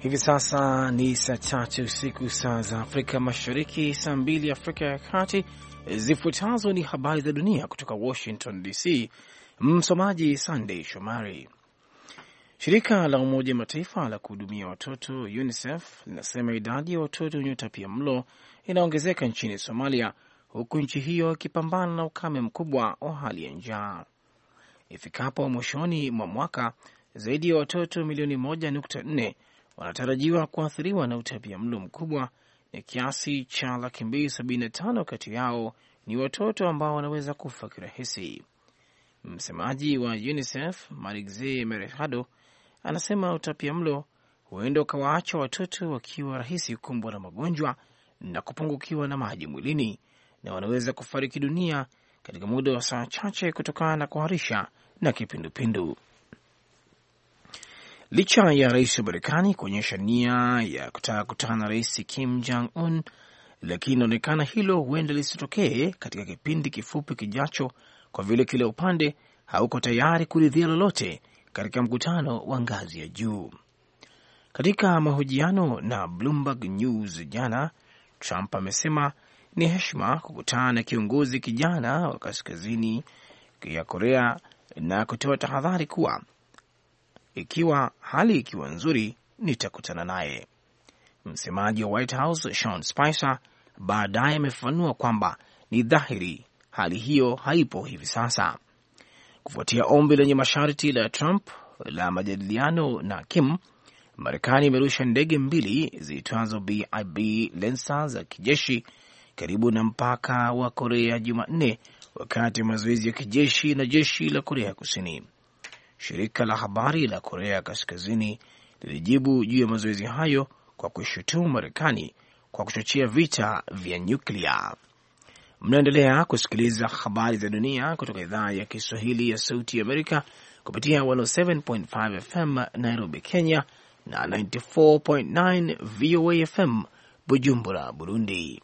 Hivi sasa ni saa tatu usiku saa za Afrika Mashariki, saa 2 Afrika ya Kati. Zifuatazo ni habari za dunia kutoka Washington DC. Msomaji Sunday Shomari. Shirika la Umoja Mataifa la kuhudumia watoto UNICEF linasema idadi ya watoto wenye utapiamlo inaongezeka nchini Somalia, huku nchi hiyo ikipambana na ukame mkubwa wa hali ya njaa. Ifikapo mwishoni mwa mwaka, zaidi ya watoto milioni 1.4 wanatarajiwa kuathiriwa na utapiamlo mkubwa, na kiasi cha 275,000 kati yao ni watoto ambao wanaweza kufa kirahisi. Msemaji wa UNICEF Marixie Mercado anasema utapiamlo huenda ukawaacha watoto wakiwa rahisi kukumbwa na magonjwa na kupungukiwa na maji mwilini, na wanaweza kufariki dunia katika muda wa saa chache kutokana na kuharisha na kipindupindu. Licha ya rais wa Marekani kuonyesha nia ya kutaka kukutana na rais Kim Jong-un, lakini inaonekana hilo huenda lisitokee katika kipindi kifupi kijacho, kwa vile kila upande hauko tayari kuridhia lolote katika mkutano wa ngazi ya juu. Katika mahojiano na Bloomberg News jana, Trump amesema ni heshima kukutana na kiongozi kijana wa kaskazini ya Korea na kutoa tahadhari kuwa ikiwa hali ikiwa nzuri nitakutana naye. Msemaji wa White House Sean Spicer baadaye amefafanua kwamba ni dhahiri hali hiyo haipo hivi sasa. Kufuatia ombi lenye masharti la Trump la majadiliano na Kim, Marekani imerusha ndege 2 ziitwazo BIB Lancer za kijeshi karibu na mpaka wa Korea Jumanne, wakati wa mazoezi ya kijeshi na jeshi la Korea Kusini. Shirika la habari la Korea Kaskazini lilijibu juu ya mazoezi hayo kwa kuishutumu Marekani kwa kuchochea vita vya nyuklia. Mnaendelea kusikiliza habari za dunia kutoka idhaa ya Kiswahili ya Sauti ya Amerika kupitia 107.5 FM Nairobi, Kenya, na 94.9 VOA FM Bujumbura, Burundi.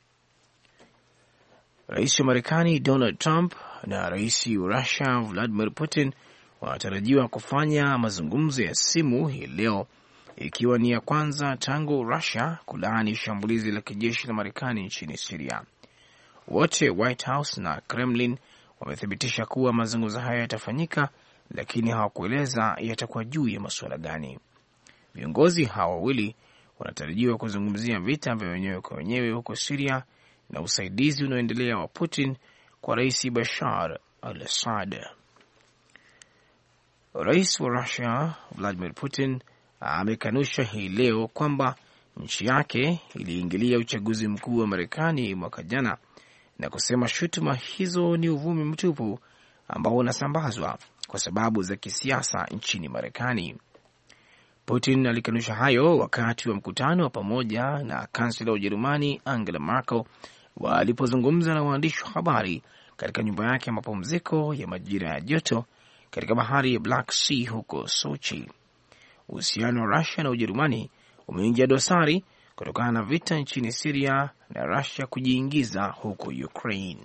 Rais wa Marekani Donald Trump na rais wa Russia Vladimir Putin wanatarajiwa kufanya mazungumzo ya simu hii leo, ikiwa ni ya kwanza tangu Russia kulaani shambulizi la kijeshi la Marekani nchini Syria. Wote White House na Kremlin wamethibitisha kuwa mazungumzo haya yatafanyika, lakini hawakueleza yatakuwa juu ya masuala gani. Viongozi hawa wawili wanatarajiwa kuzungumzia vita vya wenyewe kwa wenyewe huko Syria na usaidizi unaoendelea wa Putin kwa Rais Bashar al-Assad. Rais wa Russia Vladimir Putin amekanusha hii leo kwamba nchi yake iliingilia uchaguzi mkuu wa Marekani mwaka jana na kusema shutuma hizo ni uvumi mtupu ambao unasambazwa kwa sababu za kisiasa nchini Marekani. Putin alikanusha hayo wakati wa mkutano wa pamoja na kansela wa Ujerumani Angela Merkel walipozungumza na waandishi wa habari katika nyumba yake ya mapumziko ya majira ya joto katika bahari ya Black Sea huko Sochi. Uhusiano wa Russia na Ujerumani umeingia dosari kutokana na vita nchini Syria na Russia kujiingiza huko Ukraine.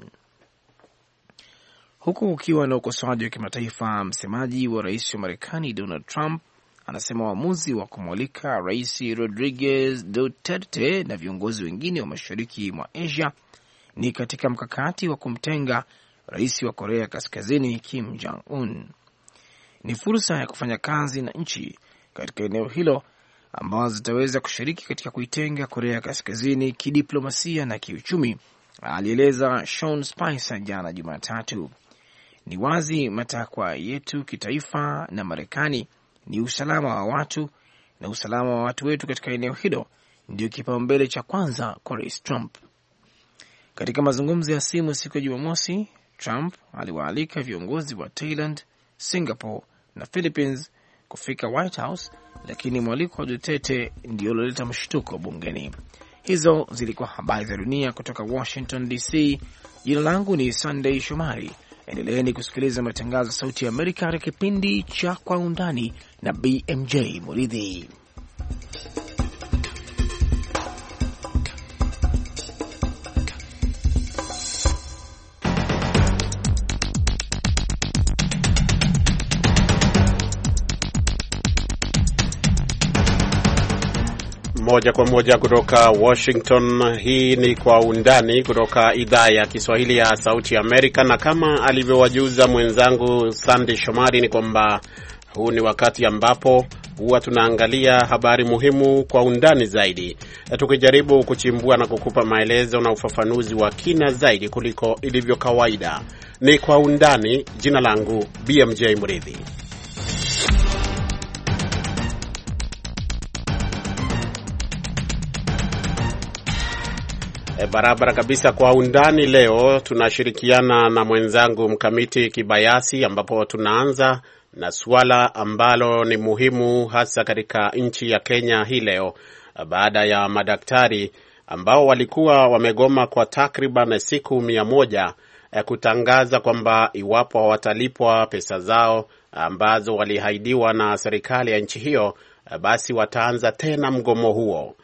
Huku ukiwa na ukosoaji wa kimataifa, msemaji wa rais wa Marekani Donald Trump anasema uamuzi wa kumwalika Rais Rodriguez Duterte na viongozi wengine wa mashariki mwa Asia ni katika mkakati wa kumtenga rais wa Korea Kaskazini Kim Jong-un. Ni fursa ya kufanya kazi na nchi katika eneo hilo ambazo zitaweza kushiriki katika kuitenga Korea Kaskazini kidiplomasia na kiuchumi, alieleza Sean Spicer jana Jumatatu. Ni wazi matakwa yetu kitaifa na Marekani ni usalama wa watu, na usalama wa watu wetu katika eneo hilo ndio kipaumbele cha kwanza kwa Rais Trump. Katika mazungumzo ya simu siku ya Jumamosi, Trump aliwaalika viongozi wa Thailand, Singapore na Philippines kufika White House, lakini mwaliko wa Duterte ndio ulioleta mshtuko bungeni. Hizo zilikuwa habari za dunia kutoka Washington DC. Jina langu ni Sunday Shomari. Endeleeni kusikiliza matangazo Sauti ya Amerika katika kipindi cha Kwa Undani na BMJ Muridhi. moja kwa moja kutoka Washington. Hii ni Kwa Undani kutoka idhaa ya Kiswahili ya Sauti ya Amerika, na kama alivyowajuza mwenzangu Sandy Shomari ni kwamba huu ni wakati ambapo huwa tunaangalia habari muhimu kwa undani zaidi, tukijaribu kuchimbua na kukupa maelezo na ufafanuzi wa kina zaidi kuliko ilivyo kawaida. Ni Kwa Undani. Jina langu BMJ Mridhi. Barabara kabisa. Kwa undani leo tunashirikiana na mwenzangu Mkamiti Kibayasi, ambapo tunaanza na suala ambalo ni muhimu hasa katika nchi ya Kenya hii leo, baada ya madaktari ambao walikuwa wamegoma kwa takriban siku 100 kutangaza kwamba iwapo hawatalipwa pesa zao ambazo walihaidiwa na serikali ya nchi hiyo, basi wataanza tena mgomo huo.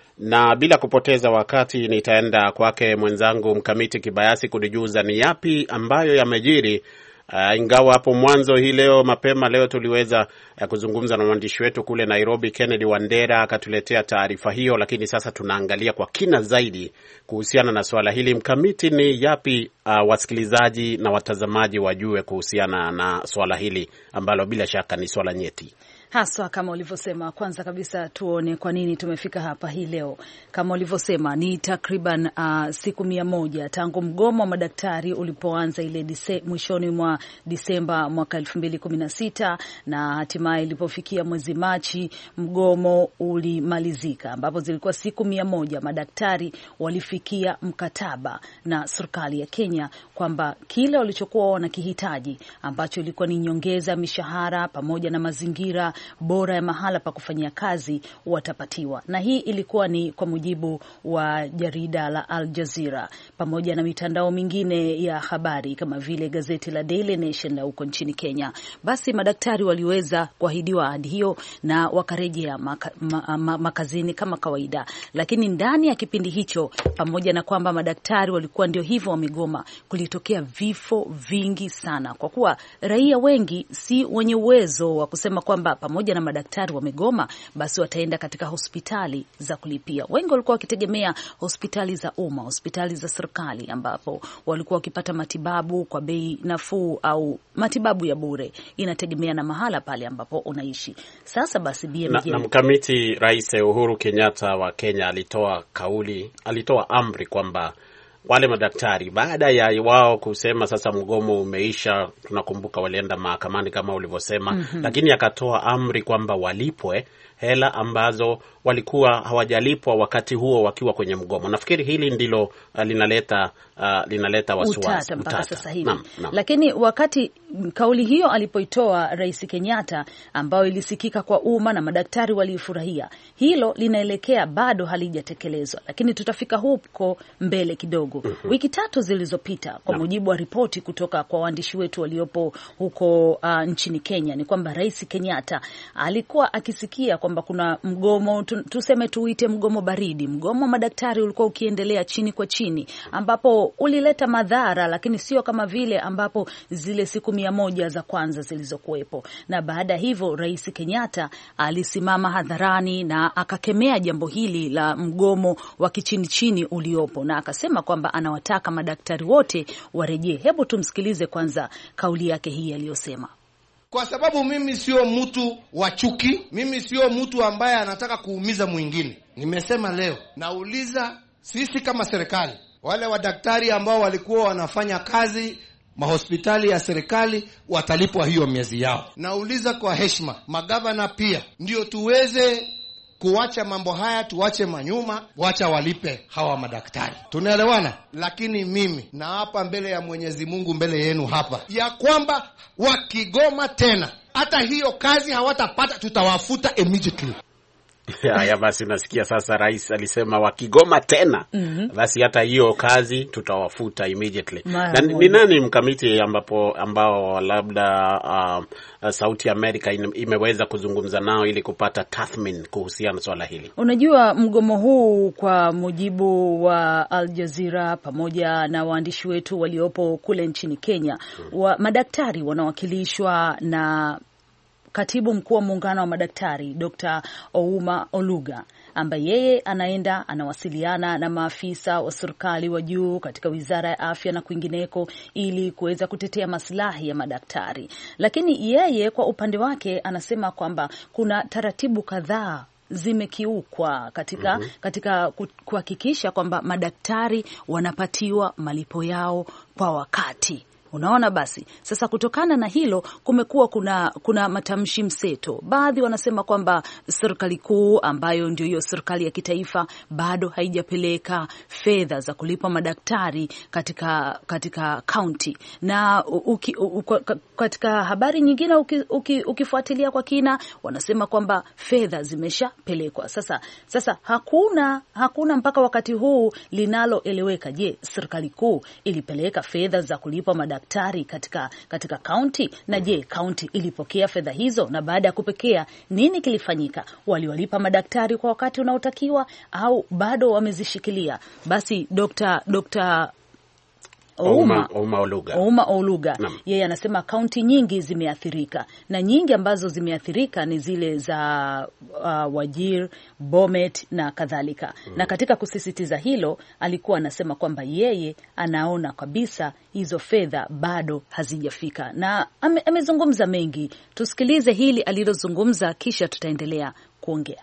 Na bila kupoteza wakati nitaenda kwake mwenzangu Mkamiti Kibayasi kudijuza ni yapi ambayo yamejiri. Ingawa hapo mwanzo hii leo mapema leo tuliweza kuzungumza na mwandishi wetu kule Nairobi Kennedy Wandera akatuletea taarifa hiyo, lakini sasa tunaangalia kwa kina zaidi kuhusiana na swala hili. Mkamiti, ni yapi wasikilizaji na watazamaji wajue kuhusiana na swala hili ambalo bila shaka ni swala nyeti? Haswa kama ulivyosema, kwanza kabisa tuone kwa nini tumefika hapa hii leo. Kama ulivyosema, ni takriban siku 100 tangu mgomo wa madaktari ulipoanza ile mwishoni mwa Disemba mwaka 2016, na hatimaye ilipofikia mwezi Machi mgomo ulimalizika, ambapo zilikuwa siku 100 madaktari walifikia mkataba na serikali ya Kenya kwamba kile walichokuwa wanakihitaji, ambacho ilikuwa ni nyongeza mishahara pamoja na mazingira bora ya mahala pa kufanyia kazi, watapatiwa. Na hii ilikuwa ni kwa mujibu wa jarida la Al Jazeera pamoja na mitandao mingine ya habari kama vile gazeti la Daily Nation la huko nchini Kenya. Basi madaktari waliweza kuahidiwa ahadi hiyo na wakarejea makazini kama kawaida. Lakini ndani ya kipindi hicho, pamoja na kwamba madaktari walikuwa ndio hivyo wamegoma, kulitokea vifo vingi sana, kwa kuwa raia wengi si wenye uwezo wa kusema kwamba pamoja na madaktari wamegoma basi wataenda katika hospitali za kulipia. Wengi walikuwa wakitegemea hospitali za umma, hospitali za serikali, ambapo walikuwa wakipata matibabu kwa bei nafuu au matibabu ya bure, inategemea na mahala pale ambapo unaishi. Sasa basi na Mkamiti, Rais Uhuru Kenyatta wa Kenya alitoa amri kwamba wale madaktari, baada ya wao kusema sasa mgomo umeisha, tunakumbuka walienda mahakamani kama ulivyosema, lakini akatoa amri kwamba walipwe hela ambazo walikuwa hawajalipwa wakati huo wakiwa kwenye mgomo. Nafikiri hili ndilo linaleta wasiwasi mpaka sasa hivi. Lakini wakati kauli hiyo alipoitoa Rais Kenyatta, ambayo ilisikika kwa umma na madaktari walifurahia, hilo linaelekea bado halijatekelezwa, lakini tutafika huko mbele kidogo. Wiki 3 zilizopita, kwa mujibu wa ripoti kutoka kwa waandishi wetu waliopo huko nchini Kenya, ni kwamba Rais Kenyatta alikuwa akisikia kwamba kuna mgomo, tuseme tuite mgomo baridi. Mgomo wa madaktari ulikuwa ukiendelea chini kwa chini, ambapo ulileta madhara, lakini sio kama vile ambapo zile siku 100 za kwanza zilizokuwepo. Na baada hivyo Rais Kenyatta alisimama hadharani na akakemea jambo hili la mgomo wa kichini chini uliopo, na akasema kwamba anawataka madaktari wote warejee. Hebu tumsikilize kwanza kauli yake hii aliyosema. Kwa sababu mimi sio mtu wa chuki, mimi sio mtu ambaye anataka kuumiza mwingine. Nimesema leo, nauliza sisi kama serikali, wale wadaktari ambao walikuwa wanafanya kazi mahospitali ya serikali watalipwa hiyo miezi yao. Nauliza kwa heshima, magavana pia, ndio tuweze kuacha mambo haya, tuache manyuma, wacha walipe hawa madaktari. Tunaelewana? Lakini mimi na hapa mbele ya Mwenyezi Mungu, mbele yenu hapa, ya kwamba wakigoma tena, hata hiyo kazi hawatapata, tutawafuta immediately. Ya basi nasikia sasa rais alisema wakigoma tena, basi hata hiyo kazi tutawafuta immediately. Na ni nani Mkamiti ambao labda Sauti Amerika imeweza kuzungumza nao ili kupata tathmini kuhusiana na swala hili? Unajua, mgomo huu kwa mujibu wa Al Jazeera pamoja na waandishi wetu waliopo kule nchini Kenya, madaktari wanawakilishwa na Katibu mkuu wa muungano wa madaktari Dr. Ouma Oluga, ambaye yeye anaenda anawasiliana na maafisa wa serikali wa juu katika Wizara ya Afya na kwingineko ili kuweza kutetea maslahi ya madaktari. Lakini yeye kwa upande wake anasema kwamba kuna taratibu kadhaa zimekiukwa katika kuhakikisha kwamba madaktari wanapatiwa malipo yao kwa wakati. Unaona, basi sasa kutokana na hilo kumekuwa kuna matamshi mseto. Baadhi wanasema kwamba serikali kuu ambayo ndio hiyo serikali ya kitaifa bado haijapeleka fedha za kulipa madaktari katika county, na katika habari nyingine ukifuatilia kwa kina wanasema kwamba fedha zimeshapelekwa. Sasa hakuna mpaka wakati huu linaloeleweka. Je, serikali kuu ilipeleka fedha za kulipa madaktari katika county, na je county ilipokea fedha hizo, na baada ya kupokea nini kilifanyika? Waliwalipa madaktari kwa wakati unaotakiwa au bado wamezishikilia? Basi Dr. Ouma Oluga yeye anasema kaunti nyingi zimeathirika, na nyingi ambazo zimeathirika ni zile za Wajir, Bomet na kadhalika. Na katika kusisitiza hilo alikuwa anasema kwamba yeye anaona kabisa hizo fedha bado hazijafika, na amezungumza mengi. Tusikilize hili alilozungumza kisha tutaendelea kuongea.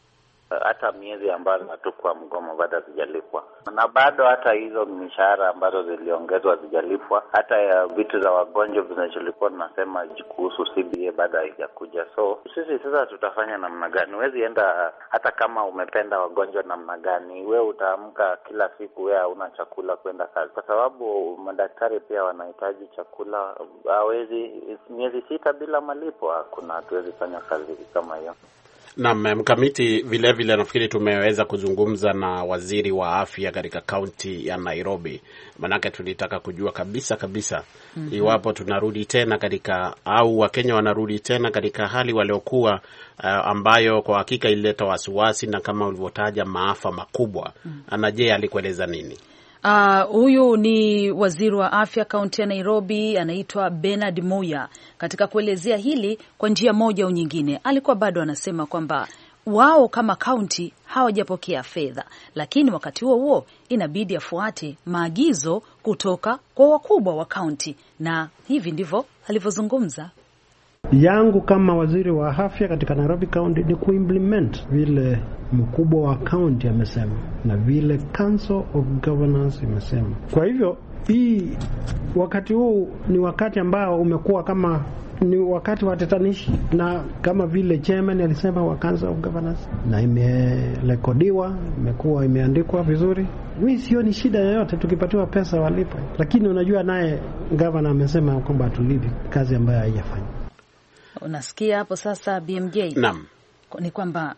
Hata miezi ambazo hatukuwa mgomo bado hazijalipwa, na bado hata hizo mishahara ambazo ziliongezwa hazijalipwa. Hata ya vitu za wagonjwa vinacholipwa tunasema kuhusu CBA bado haijakuja. So sisi sasa tutafanya namna gani? Huwezi enda hata kama umependa wagonjwa namna gani, wewe utaamka kila siku wewe huna chakula kwenda kazi, kwa sababu madaktari pia wanahitaji chakula. Hawezi miezi 6 bila malipo, hatuwezi fanya kazi kama hiyo. Naam, mkamiti vile nafikiri tumeweza kuzungumza na waziri wa afya katika kaunti ya Nairobi. Manake tulitaka kujua kabisa iwapo tunarudi tena au Wakenya wanarudi tena katika hali waliokuwa ambayo kwa hakika ilileta wasiwasi na kama ulivyotaja maafa makubwa. Anaje alikueleza nini? Huyu ni waziri wa afya kaunti ya Nairobi, anaitwa Bernard Moya. Katika kuelezea hili kwa njia moja au nyingine, alikuwa bado anasema kwamba wao kama kaunti hawajapokea fedha, lakini wakati huo inabidi afuate maagizo kutoka kwa wakubwa wa kaunti, na hivi ndivyo alivyozungumza. Yangu kama waziri wa afya katika Nairobi County ni kuimplement vile mkubwa wa county amesema na vile Council of Governors imesema. Kwa hivyo hii wakati huu ni wakati ambao umekuwa kama ni wakati wa tatanishi, na kama vile chairman alisema wa Council of Governors, na imerekodiwa, imekuwa imeandikwa vizuri. Mimi sioni shida yoyote tukipatiwa pesa walipe, lakini unajua naye governor amesema kwamba tulipe kazi ambayo haijafanya. Unasikia hapo sasa BMJ? Naam. Ni kwamba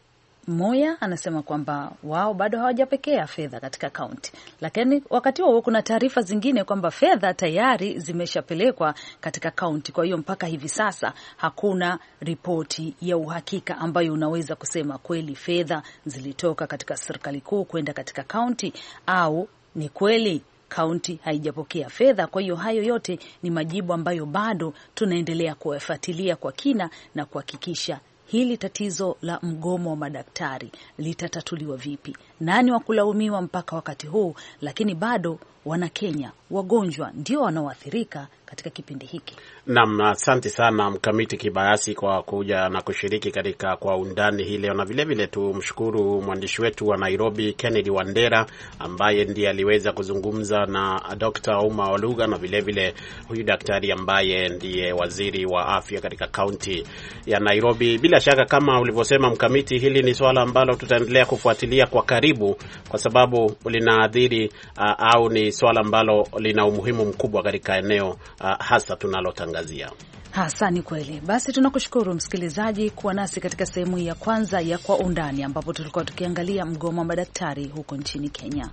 Moya anasema kwamba wao bado hawajapokea fedha katika kaunti, lakini wakati huo kuna taarifa zingine kwamba fedha tayari zimeshapelekwa katika kaunti. Kwa hiyo mpaka hivi sasa hakuna ripoti ya uhakika ambayo unaweza kusema kweli fedha zilitoka katika serikali kuu kwenda katika kaunti au ni kweli kaunti haijapokea fedha. Kwa hiyo hayo yote ni majibu ambayo bado tunaendelea kuyafuatilia kwa kina na kuhakikisha hili tatizo la mgomo wa madaktari litatatuliwa vipi, nani wa kulaumiwa mpaka wakati huu, lakini bado Wanakenya wagonjwa ndio wanaoathirika katika kipindi hiki. Naam, asante sana Mkamiti Kibayasi kwa kuja na kushiriki katika kwa undani hii leo, na vile vile tumshukuru mwandishi wetu wa Nairobi Kennedy Wandera ambaye ndiye aliweza kuzungumza na Dr. Ouma Oluga, na vile vile huyu daktari ambaye ndiye waziri wa afya katika kaunti ya Nairobi. Bila shaka kama ulivyosema Mkamiti, hili ni swala ambalo tutaendelea kufuatilia kwa karibu kwa sababu linaathiri au ni swala ambalo lina umuhimu mkubwa katika eneo hasa tunalotangazia. Hasa ni kweli. Basi tunakushukuru msikilizaji kuwa nasi katika sehemu ya kwanza ya Kwa Undani, ambapo tulikuwa tukiangalia mgomo wa madaktari huko nchini Kenya.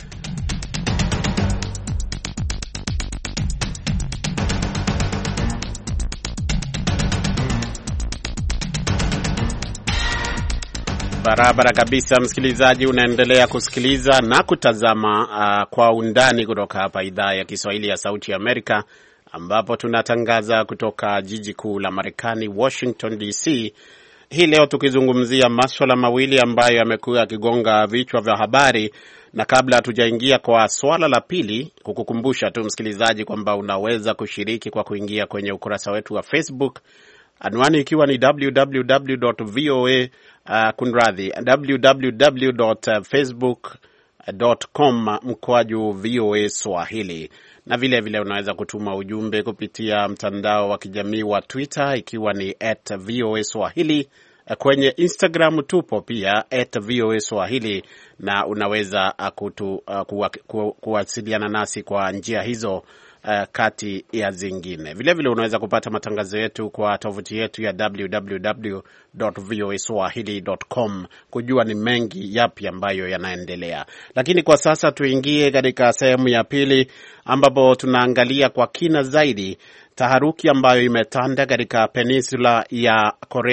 Barabara kabisa msikilizaji, unaendelea kusikiliza na kutazama Kwa Undani kutoka hapa idhaa ya Kiswahili ya Sauti ya Amerika, ambapo tunatangaza kutoka jiji kuu la Marekani, Washington DC. hii leo tukizungumzia masuala mawili ambayo yamekuwa yakigonga vichwa vya habari. Na kabla hatujaingia kwa swala la pili, kukukumbusha tu msikilizaji kwamba unaweza kushiriki kwa kuingia kwenye ukurasa wetu wa Facebook, anwani ikiwa ni www.facebook.com/VOA Swahili. Na vile vile unaweza kutuma ujumbe kupitia mtandao wa kijamii wa Twitter ikiwa ni @VOA Swahili. Kwenye Instagram tupo pia @VOA Swahili, na unaweza kuwasiliana nasi kwa njia hizo kati ya zingine. Vile vile unaweza kupata matangazo yetu kwa tovuti yetu ya www.voaswahili.com kujua ni mengi yapi ambayo yanaendelea. Lakini kwa sasa tuingie katika sehemu ya pili ambapo tunaangalia kwa kina zaidi taharuki ambayo imetanda katika peninsula ya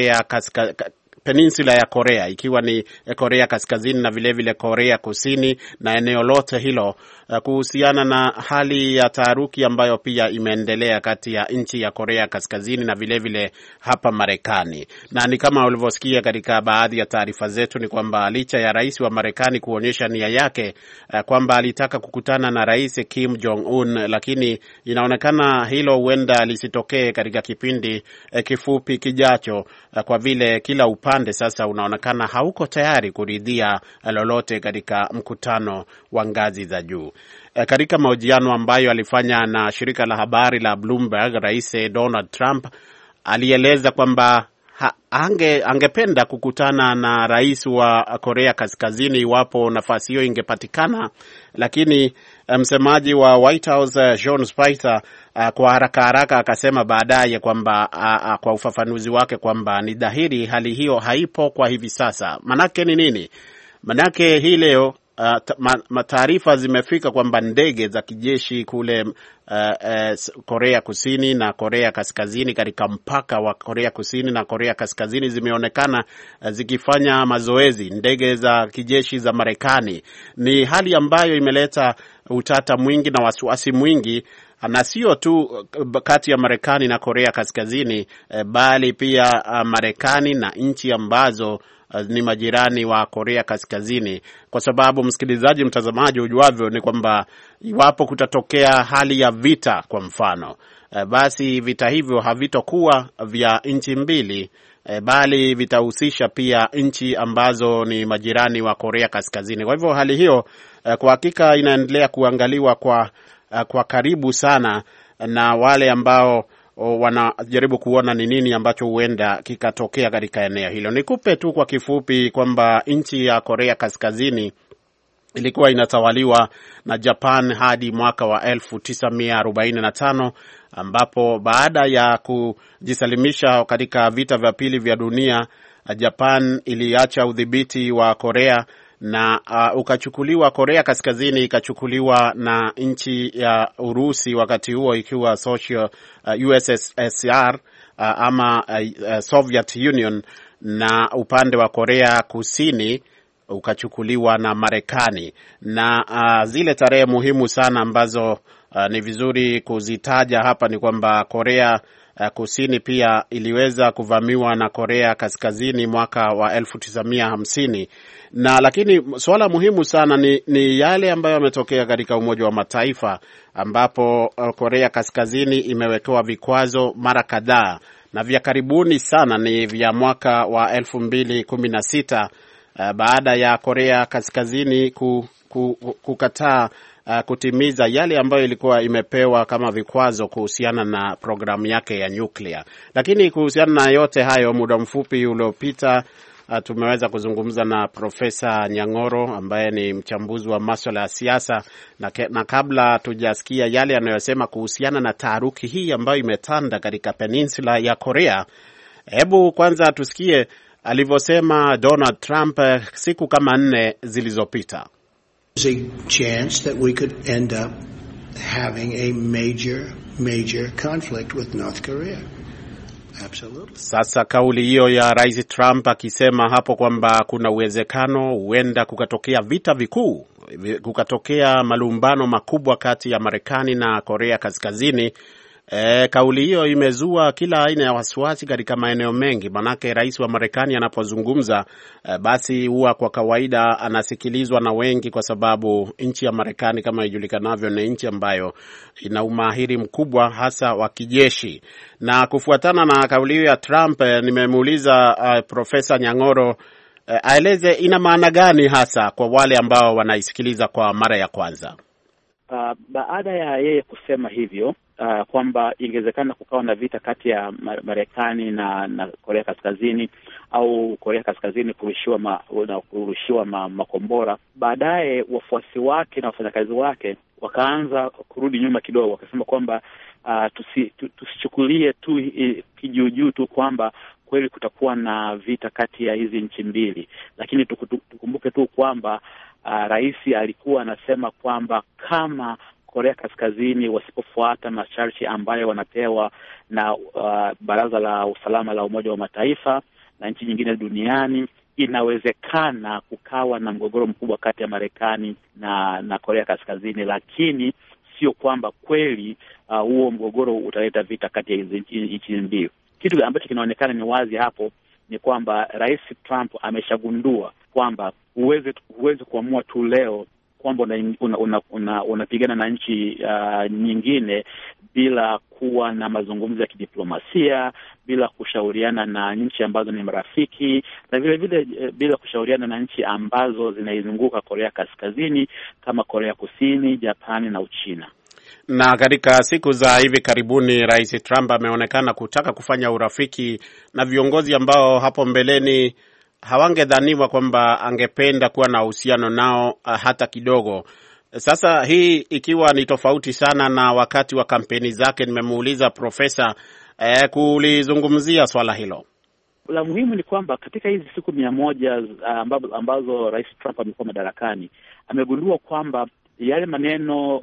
Korea ikiwa ni Korea Kaskazini na vile vile Korea Kusini na eneo lote hilo kuhusiana na hali ya taharuki ambayo pia imeendelea kati ya nchi ya Korea Kaskazini na vile vile hapa Marekani. Na ni kama ulivyosikia katika baadhi ya taarifa zetu ni kwamba licha ya rais wa Marekani kuonyesha nia yake kwamba alitaka kukutana na Rais Kim Jong Un, lakini inaonekana hilo huenda lisitokee katika kipindi kifupi kijacho, kwa vile kila upande sasa unaonekana hauko tayari kuridhia lolote katika mkutano wa ngazi za juu. Katika mahojiano ambayo alifanya na shirika la habari la Bloomberg, Rais Donald Trump alieleza kwamba angependa kukutana na rais wa Korea Kaskazini iwapo nafasi hiyo ingepatikana, lakini msemaji wa White House Sean Spicer kwa haraka akasema baadaye kwamba kwa ufafanuzi wake kwamba ni dhahiri hali hiyo haipo kwa hivi sasa. Manake ni nini? Manake hii leo taarifa zimefika kwamba ndege za kijeshi kule Korea Kusini na Korea Kaskazini, katika mpaka wa Korea Kusini na Korea Kaskazini, zimeonekana zikifanya mazoezi, ndege za kijeshi za Marekani. Ni hali ambayo imeleta utata mwingi na wasiwasi mwingi, na sio tu kati ya Marekani na Korea Kaskazini, bali pia Marekani na nchi ambazo ni majirani wa Korea Kaskazini, kwa sababu msikilizaji, mtazamaji, ujuavyo ni kwamba iwapo kutatokea hali ya vita kwa mfano, basi vita hivyo havitokuwa vya nchi mbili, bali vitahusisha pia nchi ambazo ni majirani wa Korea Kaskazini. Kwa hivyo hali hiyo kwa hakika inaendelea kuangaliwa kwa karibu sana na wale ambao wanajaribu kuona ni nini ambacho huenda kikatokea katika eneo hilo. Nikupe tu kwa kifupi kwamba nchi ya Korea Kaskazini ilikuwa inatawaliwa na Japan hadi mwaka wa 1945, ambapo baada ya kujisalimisha katika vita vya pili vya dunia, Japan iliacha udhibiti wa Korea na ukachukuliwa, Korea Kaskazini ikachukuliwa na nchi ya Urusi, wakati huo ikiwa social USSR ama Soviet Union, na upande wa Korea Kusini ukachukuliwa na Marekani. Na zile tarehe muhimu sana ambazo ni vizuri kuzitaja hapa ni kwamba Korea Kusini pia iliweza kuvamiwa na Korea Kaskazini mwaka wa 1950. Na lakini swala muhimu sana ni yale ambayo yametokea katika Umoja wa Mataifa, ambapo Korea Kaskazini imewekewa vikwazo mara kadhaa, na vya karibuni sana ni vya mwaka wa 2016 baada ya Korea Kaskazini kukataa kutimiza yale ambayo ilikuwa imepewa kama vikwazo kuhusiana na programu yake ya nyuklia. Lakini kuhusiana na yote hayo, muda mfupi uliopita tumeweza kuzungumza na Profesa Nyang'oro ambaye ni mchambuzi wa masuala ya siasa, na kabla tujasikia yale anayosema kuhusiana na taharuki hii ambayo imetanda katika peninsula ya Korea, hebu kwanza tusikie alivyosema Donald Trump siku kama 4 zilizopita. There's a chance that we could end up having a major conflict with North Korea. Absolutely. Sasa kauli hiyo ya Rais Trump akisema hapo kwamba kuna uwezekano huenda kukatokea vita vikuu, kukatokea malumbano makubwa kati ya Marekani na Korea Kaskazini, Kauli hiyo imezua kila aina ya wasiwasi katika maeneo mengi, manake rais wa Marekani anapozungumza basi huwa kwa kawaida anasikilizwa na wengi, kwa sababu nchi ya Marekani kama ijulikanavyo ni nchi ambayo ina umahiri mkubwa hasa wa kijeshi. Na kufuatana na kauli hiyo ya Trump, nimemuuliza Profesa Nyang'oro aeleze ina maana gani hasa kwa wale ambao wanaisikiliza kwa mara ya kwanza. Baada ya yeye kusema hivyo kwamba ingewezekana kukawa na vita kati ya Marekani na Korea Kaskazini, au Korea Kaskazini kurushiwa makombora, baadaye wafuasi wake na wafanyakazi wake wakaanza kurudi nyuma kidogo, wakasema kwamba tusichukulie tu kijuujuu tu kwamba kweli kutakuwa na vita kati ya hizi nchi mbili, lakini tukumbuke tu kwamba rais alikuwa anasema kwamba kama Korea Kaskazini wasipofuata masharti ambayo wanapewa na Baraza la Usalama la Umoja wa Mataifa na nchi nyingine duniani, inawezekana kukawa na mgogoro mkubwa kati ya Marekani na Korea Kaskazini, lakini sio kwamba kweli huo mgogoro utaleta vita kati ya hizi nchi mbili. Kitu ambacho kinaonekana ni wazi hapo ni kwamba Rais Trump ameshagundua kwamba huwezi kuamua tu leo kwamba unapigana na nchi nyingine bila kuwa na mazungumzo ya kidiplomasia, bila kushauriana na nchi ambazo ni marafiki, na vile vile bila kushauriana na nchi ambazo zinaizunguka Korea Kaskazini kama Korea Kusini, Japani na Uchina. Na katika siku za hivi karibuni Rais Trump ameonekana kutaka kufanya urafiki na viongozi ambao hapo mbeleni hawangedhaniwa kwamba angependa kuwa na uhusiano nao hata kidogo. Sasa hii ikiwa ni tofauti sana na wakati wa kampeni zake, nimemuuliza profesa kulizungumzia swala hilo. La muhimu ni kwamba katika hizi siku 100 ambazo Rais Trump amekuwa madarakani, amegundua kwamba yale maneno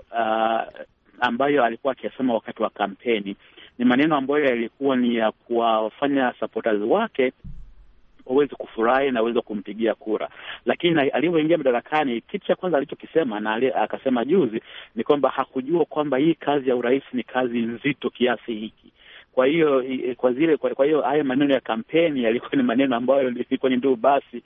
ambayo alikuwa akisema wakati wa kampeni ni maneno ambayo yalikuwa ni ya kuwafanya supporters wake waweze kufurahi na waweze kumpigia kura. Lakini alipoingia madarakani, kitu cha kwanza alichokisema na akasema juzi ni kwamba hakujua kwamba hii kazi ya urais ni kazi nzito kiasi hiki. Kwa hiyo haya maneno ya kampeni yalikuwa ni maneno ambayo ilikuwa ni ndio basi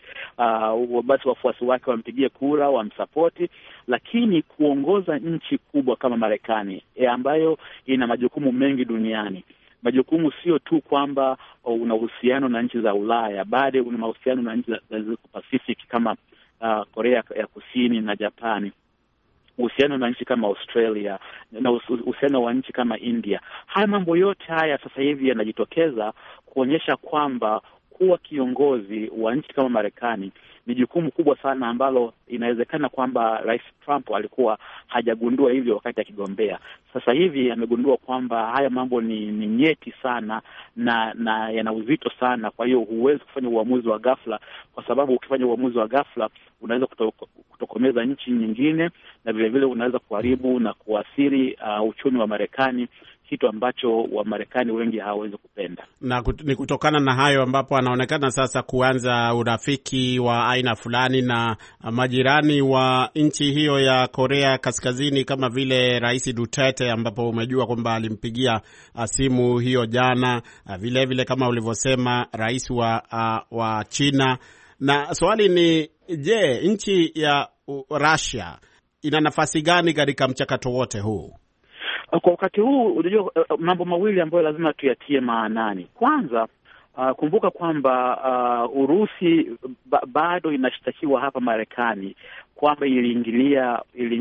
wafuasi wake wampigie kura, wamsapoti. Lakini kuongoza nchi kubwa kama Marekani ambayo ina majukumu mengi duniani, majukumu sio tu kwamba una uhusiano na nchi za Ulaya, bali una mahusiano na nchi za Pacific kama Korea ya Kusini na Japani, uhusiano na nchi kama Australia na uhusiano wa nchi kama India. Haya mambo yote haya sasa hivi yanajitokeza kuonyesha kwamba kuwa kiongozi wa nchi kama Marekani ni jukumu kubwa sana ambalo inawezekana kwamba Rais Trump alikuwa hajagundua hivyo wakati akigombea. Sasa hivi amegundua kwamba haya mambo ni nyeti sana na yana uzito sana. Kwa hiyo huwezi kufanya uamuzi wa ghafla, kwa sababu ukifanya uamuzi wa ghafla unaweza kutokomeza nchi nyingine, na vile vile unaweza kuharibu na kuathiri uchumi wa Marekani, kitu ambacho wa Marekani wengi hawawezi kupenda. Na ni kutokana na hayo ambapo anaonekana sasa kuanza urafiki wa aina fulani na majirani wa nchi hiyo ya Korea Kaskazini, kama vile Rais Duterte, ambapo umejua kwamba alimpigia simu hiyo jana, vile vile kama ulivyosema rais wa China. Na swali ni, je, nchi ya Russia ina nafasi gani katika mchakato wote huu? Kwa wakati huu unajua mambo mawili ambayo lazima tuyatie maanani. Kwanza, kumbuka kwamba Urusi bado inashtakiwa hapa Marekani kwamba iliingilia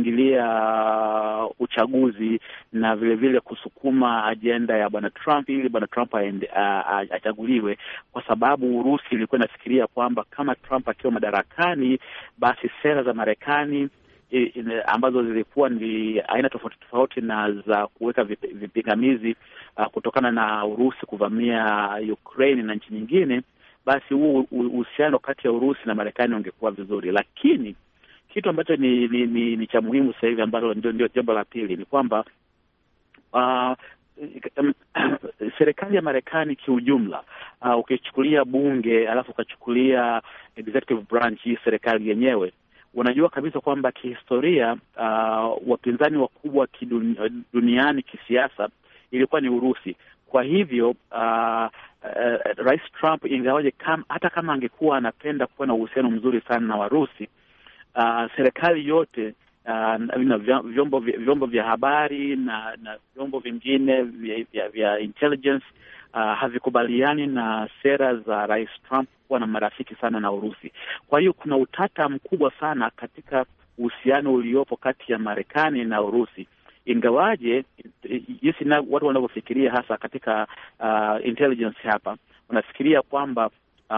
uchaguzi na vile vile kusukuma ajenda ya Bwana Trump ili Bwana Trump achaguliwe, kwa sababu Urusi ilikuwa inafikiria kwamba kama Trump akiwa madarakani, basi sera za Marekani ambazo zilikuwa ni aina tofauti na za kuweka vipingamizi kutokana na Urusi kuvamia Ukraine na nchi nyingine, basi huu uhusiano kati ya Urusi na Marekani ungekuwa vizuri. Lakini kitu ambacho ni cha muhimu sasa hivi ambalo ndio jambo la pili ni kwamba serikali ya Marekani kiujumla, ukichukulia bunge alafu ukachukulia executive branch, hii serikali yenyewe, unajua kabisa kwamba kihistoria wapinzani wakubwa duniani kisiasa ilikuwa ni Urusi. Kwa hivyo Rais Trump, ingawaje hata kama angekuwa anapenda kuwa na uhusiano mzuri sana na Warusi, serikali yote vyombo vya habari na vyombo vingine vya intelligence havikubaliani na sera za Rais Trump kuwa na marafiki sana na Urusi. Kwa hiyo kuna utata mkubwa sana katika uhusiano uliopo kati ya Marekani na Urusi, ingawaje jinsi watu wanavyofikiria hasa katika intelligence hapa, wanafikiria kwamba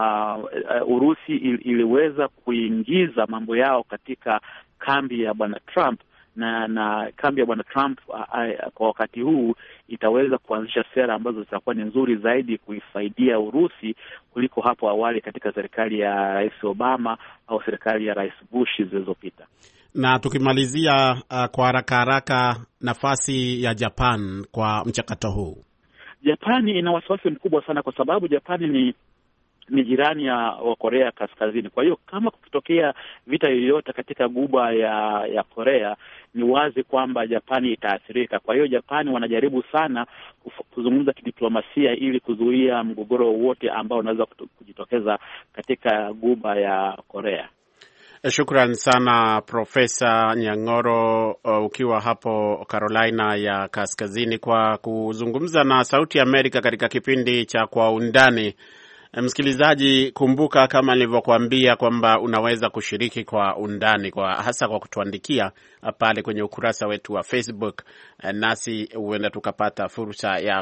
Urusi iliweza kuingiza mambo yao katika kambi ya Bwana Trump, na kambi ya Bwana Trump kwa wakati huu itaweza kuanzisha sera ambazo zitakuwa ni nzuri zaidi kuifaidia Urusi kuliko hapo awali katika serikali ya Rais Obama au serikali ya Rais Bush zilizopita. Na tukimalizia kwa haraka nafasi ya Japan kwa mchakato huu. Japani ina wasiwasi mkubwa sana kwa sababu Japani ni jirani wa Korea Kaskazini. Kwa hiyo kama kukitokea vita yoyote katika guba ya Korea, ni wazi kwamba Japani itaathirika. Kwa hiyo Japani wanajaribu sana kuzungumza kidiplomasia ili kuzuia mgogoro wowote ambao unaweza kujitokeza katika guba ya Korea. Shukran sana Profesa Nyang'oro, ukiwa hapo Carolina ya Kaskazini, kwa kuzungumza na Sauti ya Amerika katika kipindi cha Kwa Undani. Msikilizaji, kumbuka kama nilivyokuambia kwamba unaweza kushiriki Kwa Undani hasa kwa kutuandikia pale kwenye ukurasa wetu wa Facebook, nasi huenda tukapata fursa ya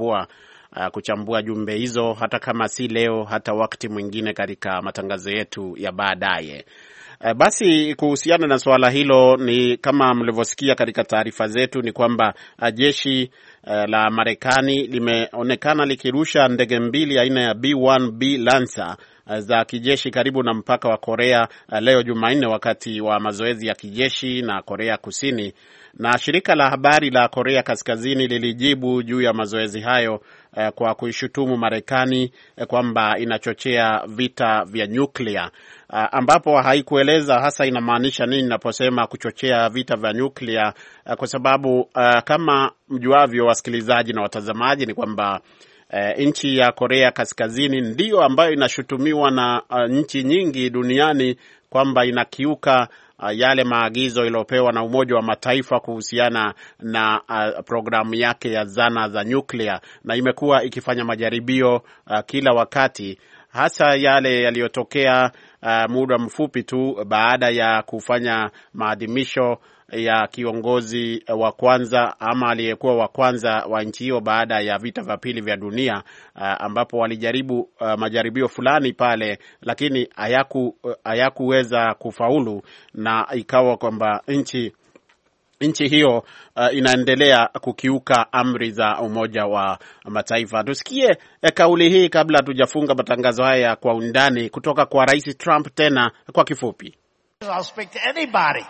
kuchambua jumbe hizo, hata kama si leo, hata wakati mwingine katika matangazo yetu ya baadaye. Basi kuhusiana na swala hilo, ni kama mlivyosikia katika taarifa zetu, ni kwamba jeshi la Marekani limeonekana likirusha ndege mbili aina ya B-1B Lancer za kijeshi karibu na mpaka wa Korea leo Jumanne, wakati wa mazoezi ya kijeshi na Korea Kusini. Na shirika la habari la Korea Kaskazini lilijibu juu ya mazoezi hayo kwa kuishutumu Marekani kwamba inachochea vita vya nyuklia, ambapo haikueleza hasa inamaanisha nini naposema kuchochea vita vya nyuklia, kwa sababu kama mjuavyo wasikilizaji na watazamaji, ni kwamba nchi ya Korea Kaskazini ndiyo ambayo inashutumiwa na nchi nyingi duniani kwamba inakiuka yale maagizo iliyopewa na Umoja wa Mataifa kuhusiana na programu yake ya zana za nyuklia, na imekuwa ikifanya majaribio kila wakati, hasa yale yaliyotokea muda mfupi tu baada ya kufanya maadhimisho ya kiongozi wa kwanza ama aliyekuwa wa kwanza wa nchi hiyo baada ya vita vya pili vya dunia, ambapo walijaribu majaribio fulani pale, lakini hayakuweza kufaulu, na ikawa kwamba nchi hiyo inaendelea kukiuka amri za Umoja wa Mataifa. Tusikie kauli hii kabla hatujafunga matangazo haya Kwa Undani kutoka kwa Rais Trump, tena kwa kifupi. I'll speak to anybody.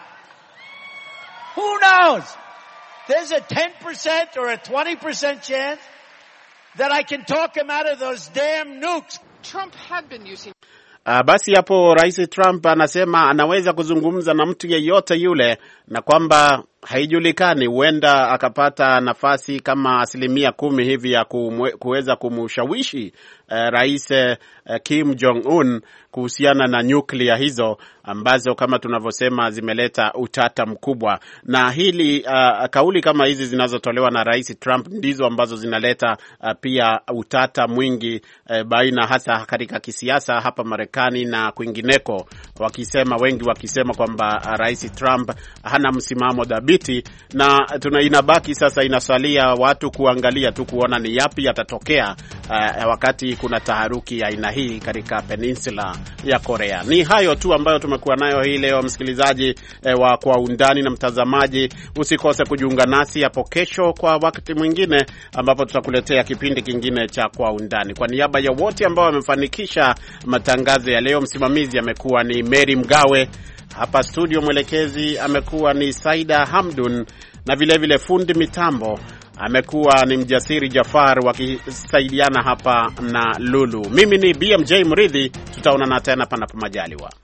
Who knows? There's a 10% or a 20% chance that I can talk him out of those damn nukes. Trump had been using... Basi hapo Rais Trump anasema anaweza kuzungumza na mtu yeyote yule, na kwamba haijulikani, huenda akapata nafasi kama 10% hivi ya kuweza kumshawishi Rais Kim Jong-un kuhusiana na nyuklia hizo ambazo kama tunavyosema zimeleta utata mkubwa. Na hili kauli kama hizi zinazotolewa na Rais Trump ndizo ambazo zinaleta pia utata mwingi baina, hasa katika kisiasa hapa Marekani na kwingineko, wengi wakisema kwamba Rais Trump hana msimamo dhabiti, na inabaki sasa, inasalia watu kuangalia tu kuona ni yapi yatatokea wakati kuna taharuki ya aina hii katika peninsula ya Korea. Ni hayo tu ambayo tumekuwa nayo hii leo, msikilizaji wa Kwa Undani, na mtazamaji, usikose kujiunga nasi hapo kesho kwa wakati mwingine ambapo tutakuletea kipindi kingine cha Kwa Undani. Kwa niaba ya wote ambao wamefanikisha matangazo ya leo, msimamizi amekuwa ni Mary Mgawe, hapa studio mwelekezi amekuwa ni Saida Hamdun, na vile fundi mitambo amekuwa ni Mjasiri Jafar, wakisaidiana hapa na Lulu. Mimi ni BMJ Mridhi, tutaonana tena panapo majaliwa.